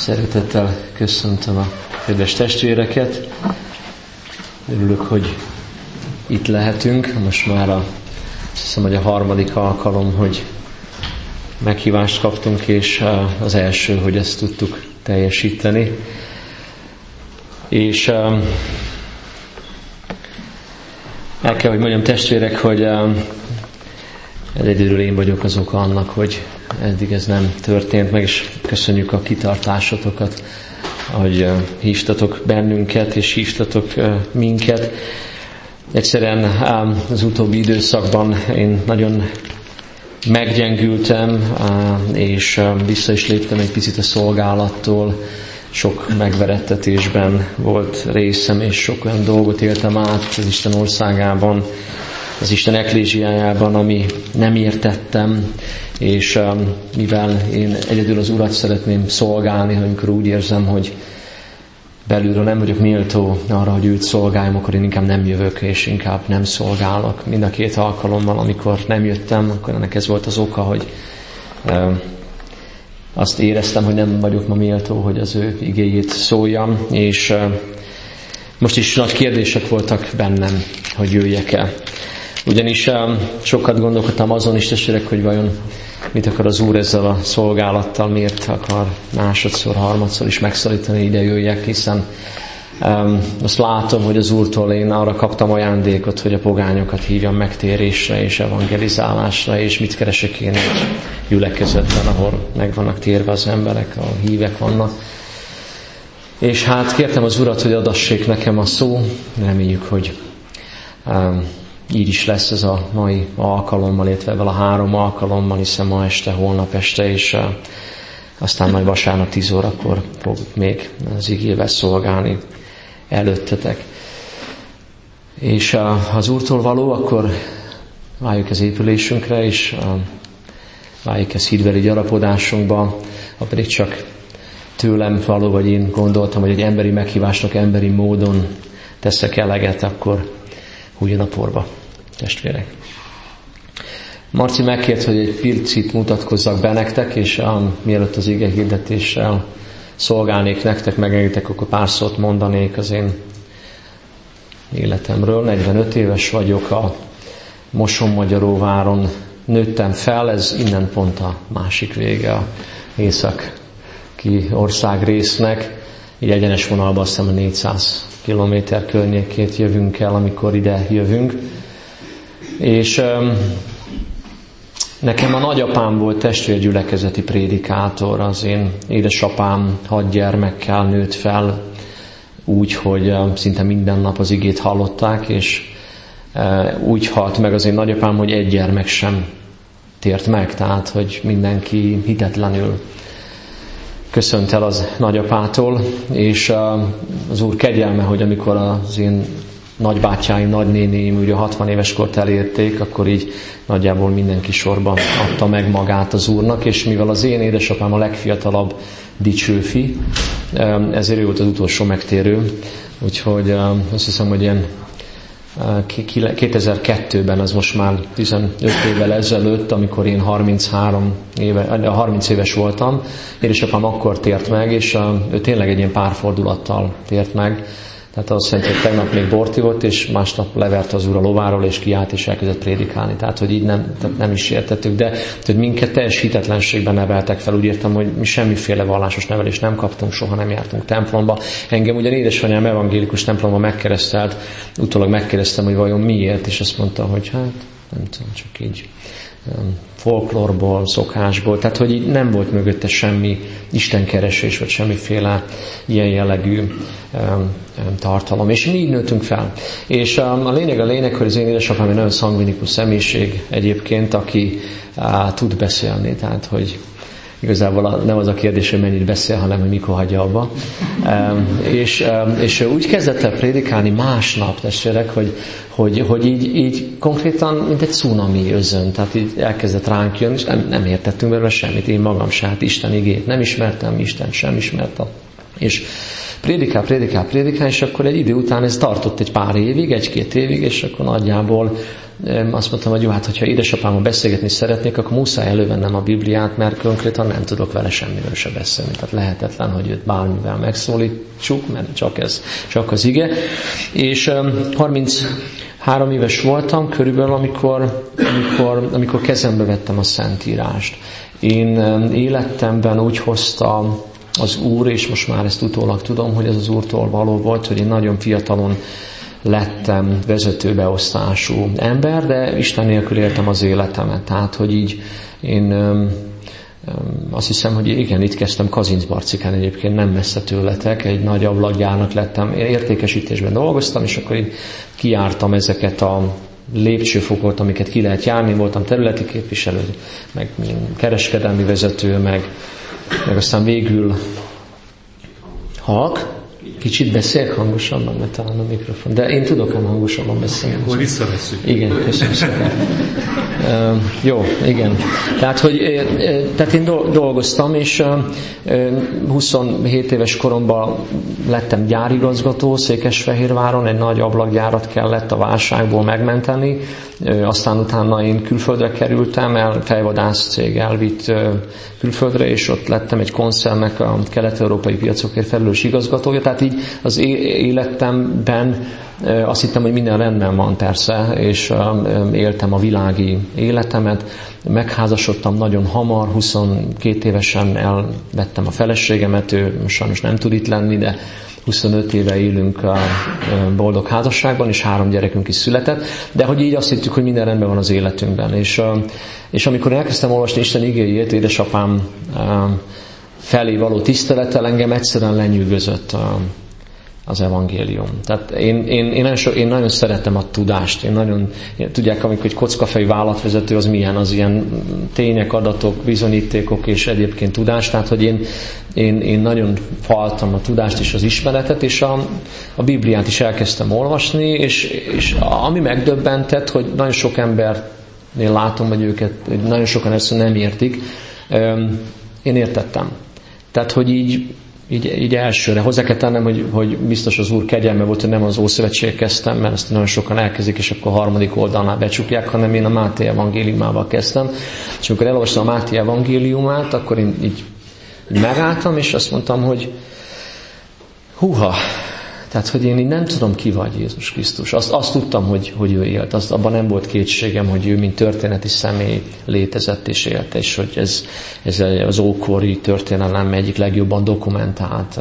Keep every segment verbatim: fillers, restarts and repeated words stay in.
Szeretettel köszöntöm a kedves testvéreket. Örülök, hogy itt lehetünk. Most már a, azt hiszem, hogy a harmadik alkalom, hogy meghívást kaptunk, és az első, hogy ezt tudtuk teljesíteni. És el kell, hogy mondjam, testvérek, hogy egyedül én vagyok az oka annak, hogy eddig ez nem történt meg, és köszönjük a kitartásotokat, hogy hívtatok bennünket, és hívtatok minket. Egyszerűen az utóbbi időszakban én nagyon meggyengültem, és vissza is léptem egy picit a szolgálattól. Sok megverettetésben volt részem, és sok olyan dolgot éltem át az Isten országában, az Isten eklésiájában, ami nem értettem, és um, mivel én egyedül az Urat szeretném szolgálni, amikor úgy érzem, hogy belülről nem vagyok méltó arra, hogy őt szolgáljam, akkor én inkább nem jövök, és inkább nem szolgálok. Mind a két alkalommal, amikor nem jöttem, akkor ennek ez volt az oka, hogy um, azt éreztem, hogy nem vagyok ma méltó, hogy az ő igéjét szóljam, és uh, most is nagy kérdések voltak bennem, hogy jöjjek el. Ugyanis um, sokat gondolkodtam azon is, testvérek, hogy vajon mit akar az Úr ezzel a szolgálattal, miért akar másodszor, harmadszor is megszólítani, ide jöjjek, hiszen um, azt látom, hogy az Úrtól én arra kaptam ajándékot, hogy a pogányokat hívjam megtérésre és evangelizálásra, és mit keresek én egy gyülekezetben, ahol meg vannak térve az emberek, ahol hívek vannak. És hát kértem az Urat, hogy adassék nekem a szó, reméljük, hogy um, így is lesz ez a mai alkalommal, illetve a három alkalommal, hiszen ma este, holnap este, és uh, aztán majd vasárnap tíz órakor fog még az igével szolgálni előttetek. És uh, az Úrtól való, akkor váljuk az épülésünkre, és uh, váljuk ez hídbeli gyarapodásunkba, ha pedig csak tőlem való, vagy én gondoltam, hogy egy emberi meghívásnak emberi módon teszek eleget, akkor hújjon a porba, testvérek. Marci megkért, hogy egy picit mutatkozzak be nektek, és um, mielőtt az ige hirdetéssel szolgálnék nektek, megengeditek, akkor pár szót mondanék az én életemről. negyvenöt éves vagyok, a Mosonmagyaróváron nőttem fel, ez innen pont a másik vége a északi országrésznek. Így egyenes vonalban azt hiszem a négyszáz kilométer környékét jövünk el, amikor ide jövünk. És um, nekem a nagyapám volt testvérgyülekezeti prédikátor, az én édesapám hat gyermekkel nőtt fel, úgy, hogy uh, szinte minden nap az igét hallották, és uh, úgy halt meg az én nagyapám, hogy egy gyermek sem tért meg, tehát, hogy mindenki hitetlenül köszönt el az nagyapától, és az Úr kegyelme, hogy amikor az én nagybátyáim, nagynénéim ugye hatvan éves kort elérték, akkor így nagyjából mindenki sorban adta meg magát az Úrnak, és mivel az én édesapám a legfiatalabb dicsőfi, ezért ő volt az utolsó megtérő, úgyhogy azt hiszem, hogy ilyen kétezer-kettőben, az most már tizenöt évvel ezelőtt, amikor én harminchárom éve, harminc éves voltam, édesapám akkor tért meg, és ő tényleg egy ilyen párfordulattal tért meg. Tehát azt jelenti, hogy tegnap még bort ivott, és másnap leverte az Úr a lováról, és kiállt, és elkezdett prédikálni. Tehát, hogy így nem, tehát nem is értettük, de hogy minket teljes hitetlenségben neveltek fel. Úgy értem, hogy mi semmiféle vallásos nevelést nem kaptunk, soha nem jártunk templomba. Engem ugyan édesanyám evangélikus templomba megkeresztelt, utólag megkérdeztem, hogy vajon miért, és azt mondta, hogy hát nem tudom, csak így folklórból, szokásból, tehát hogy így nem volt mögötte semmi istenkeresés, vagy semmiféle ilyen jellegű um, tartalom. És mi így nőttünk fel. És um, a lényeg a lényeg, hogy az én édesapám egy nagyon szangvinikus személyiség egyébként, aki uh, tud beszélni, tehát hogy igazából nem az a kérdés, hogy mennyit beszél, hanem hogy mikor hagyja abba. Um, és, um, és úgy kezdett el prédikálni másnap, testvérek, hogy, hogy, hogy így, így konkrétan, mint egy cunami özön, tehát így elkezdett ránk jönni, és nem, nem értettünk belőle semmit, én magam se, hát Isten igét nem ismertem, Isten sem ismertem. És prédikál, prédikál, prédikál, és akkor egy idő után ez tartott egy pár évig, egy-két évig, és akkor nagyjából azt mondtam, hogy jó, hát hogyha édesapámmal beszélgetni szeretnék, akkor muszáj elővennem a Bibliát, mert konkrétan nem tudok vele semmiről se beszélni. Tehát lehetetlen, hogy őt bármivel megszólítsuk, mert csak ez, csak az ige. És harminchárom éves voltam körülbelül, amikor, amikor, amikor kezembe vettem a Szentírást. Én életemben úgy hozta az Úr, és most már ezt utólag tudom, hogy ez az Úrtól való volt, hogy én nagyon fiatalon lettem vezetőbeosztású ember, de Isten nélkül éltem az életemet. Tehát, hogy így én öm, öm, azt hiszem, hogy igen, itt kezdtem Kazincbarcikán egyébként, nem messze tőletek, egy nagy ablakgyárnak lettem, értékesítésben dolgoztam, és akkor így kijártam ezeket a lépcsőfokot, amiket ki lehet járni, voltam területi képviselő, meg kereskedelmi vezető, meg, meg aztán végül halk, kicsit beszélek hangosabban, mert talán a mikrofon. De én tudok ám hangosabban beszélni. Akkor visszavesszük. Igen, köszönöm szépen. uh, jó, igen. Tehát, hogy, uh, tehát én dolgoztam, és uh, huszonhét éves koromban lettem gyárigazgató Székesfehérváron, egy nagy ablakgyárat kellett a válságból megmenteni. Uh, aztán utána én külföldre kerültem, el, fejvadász cég elvitt uh, külföldre, és ott lettem egy koncernek a kelet-európai piacokért felelős igazgatója. Tehát így az életemben azt hittem, hogy minden rendben van persze, és éltem a világi életemet. Megházasodtam nagyon hamar, huszonkét évesen elvettem a feleségemet, ő sajnos nem tud itt lenni, de huszonöt éve élünk a boldog házasságban, és három gyerekünk is született, de hogy így azt hittük, hogy minden rendben van az életünkben. És, és amikor elkezdtem olvasni Isten igéjét, édesapám felé való tisztelettel, engem egyszerűen lenyűgözött az evangélium. Tehát én, én, én, nagyon, so, én nagyon szeretem a tudást. Én nagyon, én, tudják, amikor egy kockafejű vállalatvezető az milyen, az ilyen tények, adatok, bizonyítékok és egyébként tudás. Tehát, hogy én, én, én nagyon faltam a tudást és az ismeretet, és a, a Bibliát is elkezdtem olvasni, és, és ami megdöbbentett, hogy nagyon sok embernél látom, hogy őket, hogy nagyon sokan ezt nem értik, én értettem. Tehát, hogy így Így, így elsőre. Hozzá kell tennem, hogy, hogy biztos az Úr kegyelme volt, hogy nem az Ószövetség kezdtem, mert ezt nagyon sokan elkezdik, és akkor a harmadik oldalnál becsukják, hanem én a Máté evangéliumával kezdtem. És amikor elolvastam a Máté evangéliumát, akkor én így, így megálltam, és azt mondtam, hogy húha, tehát, hogy én így nem tudom, ki vagy Jézus Krisztus. Azt, azt tudtam, hogy, hogy ő élt. Azt, abban nem volt kétségem, hogy ő mint történeti személy létezett és élt, és hogy ez, ez az ókori történelem egyik legjobban dokumentált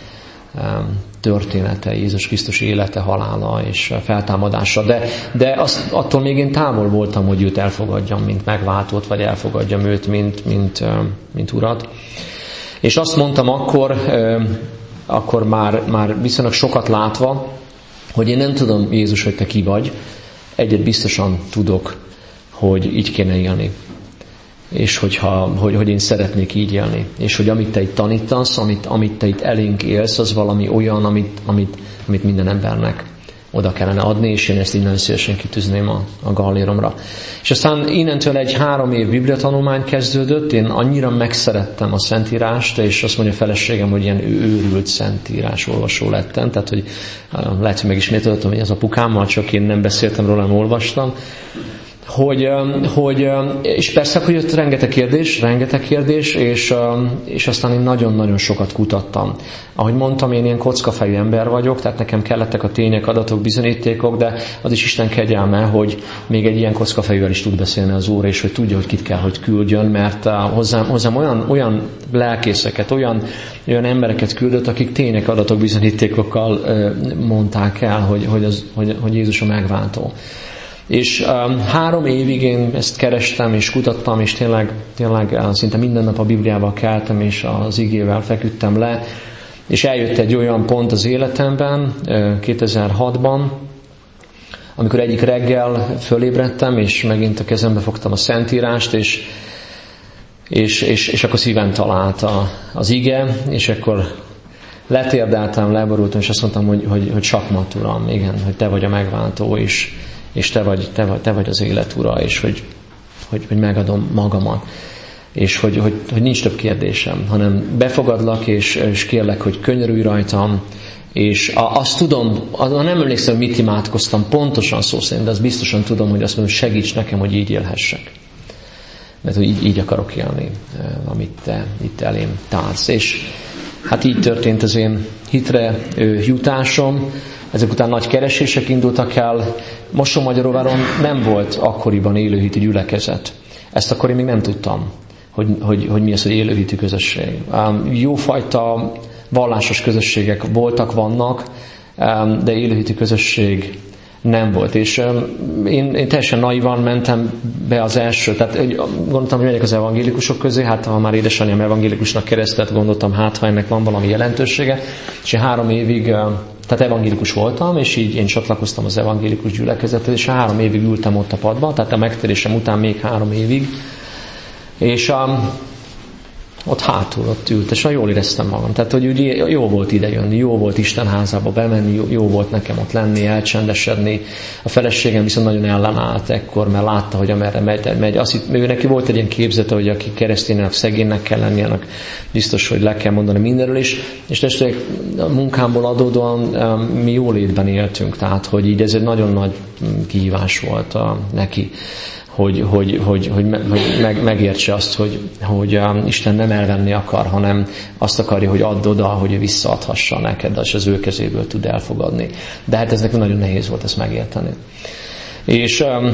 története, Jézus Krisztus élete, halála és feltámadása. De, de azt, attól még én távol voltam, hogy őt elfogadjam, mint megváltót, vagy elfogadjam őt, mint, mint, mint urat. És azt mondtam akkor, akkor már, már viszonylag sokat látva, hogy én nem tudom, Jézus, hogy te ki vagy. Egyet biztosan tudok, hogy így kéne élni. És hogyha, hogy, hogy én szeretnék így élni. És hogy amit te itt tanítasz, amit, amit te itt elénk élsz, az valami olyan, amit, amit, amit minden embernek oda kellene adni, és én ezt így nagyon szívesen kitűzném a, a galléromra. És aztán innentől egy három év bibliatanulmány kezdődött, én annyira megszerettem a Szentírást, és azt mondja a feleségem, hogy ilyen őrült Szentírás olvasó lettem, tehát hogy lehet, hogy megismételtem, hogy az apukámmal, csak én nem beszéltem róla, nem olvastam. Hogy, hogy, és persze, hogy jött rengeteg kérdés, rengeteg kérdés, és, és aztán én nagyon-nagyon sokat kutattam. Ahogy mondtam, én ilyen kockafejű ember vagyok, tehát nekem kellettek a tények, adatok, bizonyítékok, de az is Isten kegyelme, hogy még egy ilyen kockafejűvel is tud beszélni az Úr, és hogy tudja, hogy kit kell, hogy küldjön, mert hozzám, hozzám olyan, olyan lelkészeket, olyan, olyan embereket küldött, akik tények, adatok, bizonyítékokkal mondták el, hogy, hogy, az, hogy, hogy Jézus a megváltó. És um, három évig én ezt kerestem és kutattam, és tényleg, tényleg szinte minden nap a Bibliával keltem, és az igével feküdtem le, és eljött egy olyan pont az életemben, kétezer-hatban, amikor egyik reggel fölébredtem, és megint a kezembe fogtam a Szentírást, és, és, és, és akkor szívem talált a, az ige, és akkor letérdeltem, leborultam, és azt mondtam, hogy, hogy, hogy sakmat, Uram, igen, hogy te vagy a megváltó, és és te vagy, te vagy, te vagy az élet ura, és hogy, hogy, hogy megadom magamat, és hogy, hogy, hogy nincs több kérdésem, hanem befogadlak, és, és kérlek, hogy könyörülj rajtam, És azt tudom, nem emlékszem, hogy mit imádkoztam pontosan szó szerint, de azt biztosan tudom, hogy azt mondom, segíts nekem, hogy így élhessek. Mert hogy így, így akarok élni, amit te itt elém társz. És hát így történt az én hitre jutásom. Ezek után nagy keresések indultak el. Mosonmagyaróváron nem volt akkoriban élőhitű gyülekezet. Ezt akkor én még nem tudtam, hogy, hogy, hogy mi az, hogy élőhitű közösség. Jófajta vallásos közösségek voltak, vannak, de élőhitű közösség nem volt. És én, én teljesen naivan mentem be az első, tehát gondoltam, hogy megyek az evangélikusok közé, hát ha már édesanyám evangélikusnak keresztelt, gondoltam, hát ha ennek van valami jelentősége, és én három évig, tehát evangélikus voltam, és így én csatlakoztam az evangélikus gyülekezethez, és három évig ültem ott a padban, tehát a megtérésem után még három évig, és um, ott hátul, ott ült, és jól éreztem magam. Tehát, hogy ugye jó volt idejönni, jó volt Isten házába bemenni, jó, jó volt nekem ott lenni, elcsendesedni. A feleségem viszont nagyon ellenállt ekkor, mert látta, hogy amerre megy. megy. Azt hitt, ő neki volt egy ilyen képzete, hogy aki kereszténynek, szegénynek kell lenni, annak biztos, hogy le kell mondani mindenről is. És testvérek, a munkámból adódóan mi jólétben éltünk, tehát, hogy így ez egy nagyon nagy kihívás volt a, neki. Hogy, hogy, hogy, hogy, hogy meg, megértse azt, hogy, hogy um, Isten nem elvenni akar, hanem azt akarja, hogy add oda, hogy ő visszaadhassa neked, és az ő kezéből tud elfogadni. De hát ez nekem nagyon nehéz volt ezt megérteni. És um,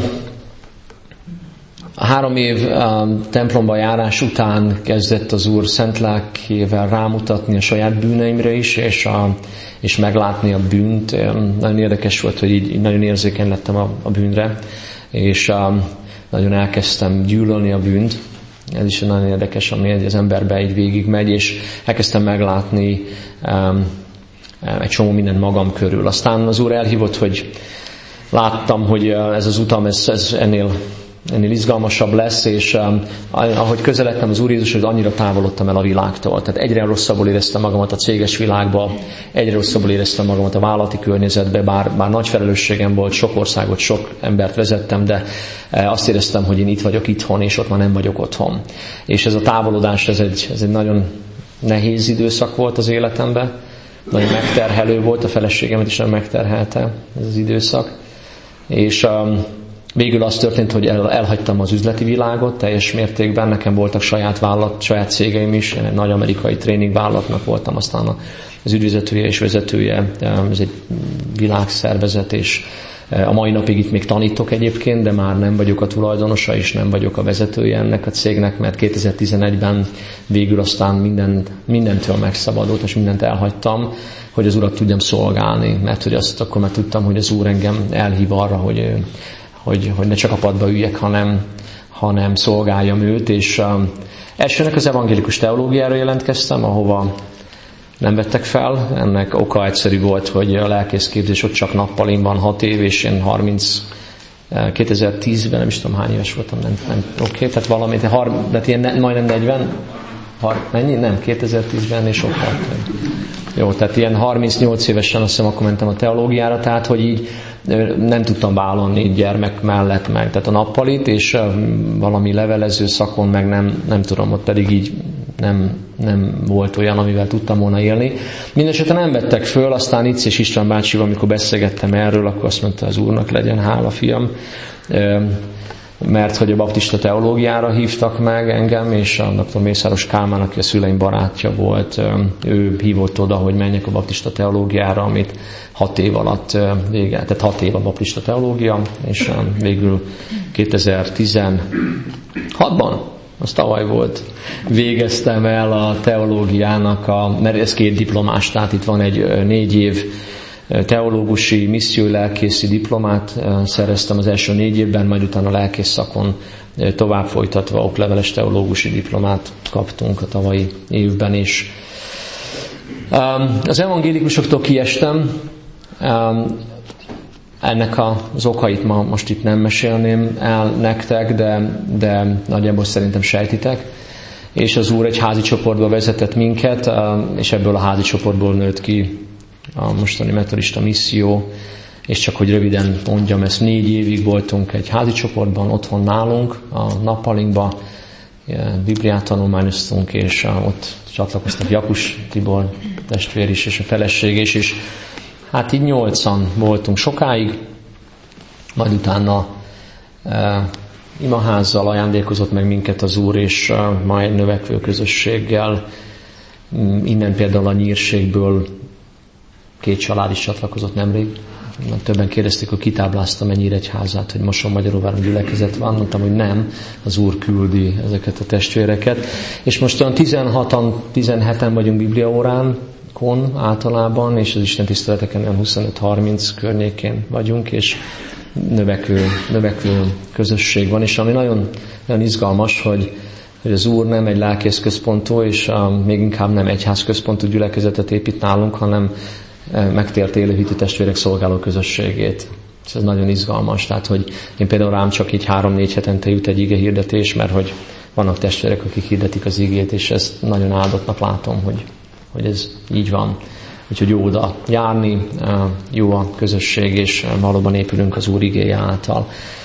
a három év um, templomba járás után kezdett az Úr szent lelkével rámutatni a saját bűneimre is, és, a, és meglátni a bűnt. Um, nagyon érdekes volt, hogy így, így nagyon érzékeny lettem a, a bűnre, és um, nagyon elkezdtem gyűlölni a bűnt. Ez is nagyon érdekes, ami az emberbe így végig megy, és elkezdtem meglátni um, egy csomó mindent magam körül. Aztán az Úr elhívott, hogy láttam, hogy ez az utam ez, ez ennél, ennél izgalmasabb lesz, és um, ahogy közeledtem az Úr Jézushoz, annyira távolodtam el a világtól. Tehát egyre rosszabbul éreztem magamat a céges világba, egyre rosszabbul éreztem magamat a vállalati környezetbe, bár, bár nagy felelősségem volt, sok országot, sok embert vezettem, de azt éreztem, hogy én itt vagyok itthon, és ott már nem vagyok otthon. És ez a távolodás, ez egy, ez egy nagyon nehéz időszak volt az életemben, nagyon megterhelő volt, a feleségemet is nagyon megterhelte ez az időszak. És um, végül az történt, hogy el, elhagytam az üzleti világot teljes mértékben, nekem voltak saját vállalat, saját cégeim is, egy nagy amerikai tréningvállalatnak voltam, aztán az ügyvezetője és vezetője, ez egy világszervezet, és a mai napig itt még tanítok egyébként, de már nem vagyok a tulajdonosa, és nem vagyok a vezetője ennek a cégnek, mert kétezer-tizenegyben végül aztán minden, mindentől megszabadult, és mindent elhagytam, hogy az Urat tudjam szolgálni, mert hogy azt akkor már tudtam, hogy az Úr engem elhív arra, hogy Hogy, hogy ne csak a padba üljek, hanem, hanem szolgáljam őt, és um, elsőnek az evangélikus teológiára jelentkeztem, ahova nem vettek fel. Ennek oka egyszerű volt, hogy a lelkészképzés ott csak nappalin van hat év, és én harminc, kétezer-tízben nem is tudom hány éves voltam, nem, nem oké, okay, tehát valami, de ilyen majdnem negyven, har, mennyi? Nem, kétezer-tízben és ott volt. Jó, tehát ilyen harmincnyolc évesen azt hiszem, akkor mentem a teológiára, tehát hogy így nem tudtam vállalni gyermek mellett meg, tehát a nappalit, és valami levelező szakon meg nem, nem tudom, ott pedig így nem, nem volt olyan, amivel tudtam volna élni. Mindenesetre nem vettek föl, aztán Itz és István bácsival, amikor beszélgettem erről, akkor azt mondta az Úrnak, legyen hála, fiam, mert hogy a baptista teológiára hívtak meg engem, és a doktor Mészáros Kálmán, aki a szüleim barátja volt, ő hívott oda, hogy menjek a baptista teológiára, amit hat év alatt vége, tehát hat év a baptista teológia, és végül kétezer-tizenhatban, az tavaly volt, végeztem el a teológiának, a, mert ez két diplomás, tehát itt van egy négy év teológusi, missziói lelkészi diplomát szereztem az első négy évben, majd utána a lelkész szakon tovább folytatva okleveles teológusi diplomát kaptunk a tavalyi évben is. Az evangélikusoktól kiestem, ennek az okait ma most itt nem mesélném el nektek, de, de nagyjából szerintem sejtitek. És az Úr egy házi csoportba vezetett minket, és ebből a házi csoportból nőtt ki a mostani metodista misszió, és csak hogy röviden mondjam, ezt négy évig voltunk egy házi csoportban, otthon nálunk, a nappalinkba, Bibliát tanulmányoztunk, és ott csatlakoztak Jakus Tibor testvér is, és a feleség is, és hát így nyolcan voltunk sokáig, majd utána e, imaházzal ajándékozott meg minket az Úr, és e, ma egy növekvő közösséggel. Innen például a Nyírségből két család is csatlakozott nemrég. Többen kérdezték, hogy kitábláztam a Nyíregyházát, hogy Mosonmagyaróváron gyülekezet van. Mondtam, hogy nem, az Úr küldi ezeket a testvéreket. És most olyan tizenhatan, tizenheten vagyunk bibliaórán, kon általában, és az Isten tiszteleteken olyan huszonöt-harminc környékén vagyunk, és növekvő, növekvő közösség van, és ami nagyon, nagyon izgalmas, hogy, hogy az Úr nem egy lelkészközpontú, és uh, még inkább nem egyházközpontú gyülekezetet épít nálunk, hanem uh, megtért élő hiti testvérek szolgáló közösségét. Ez nagyon izgalmas, tehát hogy én például rám csak így három-négy hetente jut egy ige hirdetés, mert hogy vannak testvérek, akik hirdetik az igét, és ezt nagyon áldottnak látom, hogy, hogy ez így van. Úgyhogy jó oda járni, jó a közösség, és valóban épülünk az Úr igéje által.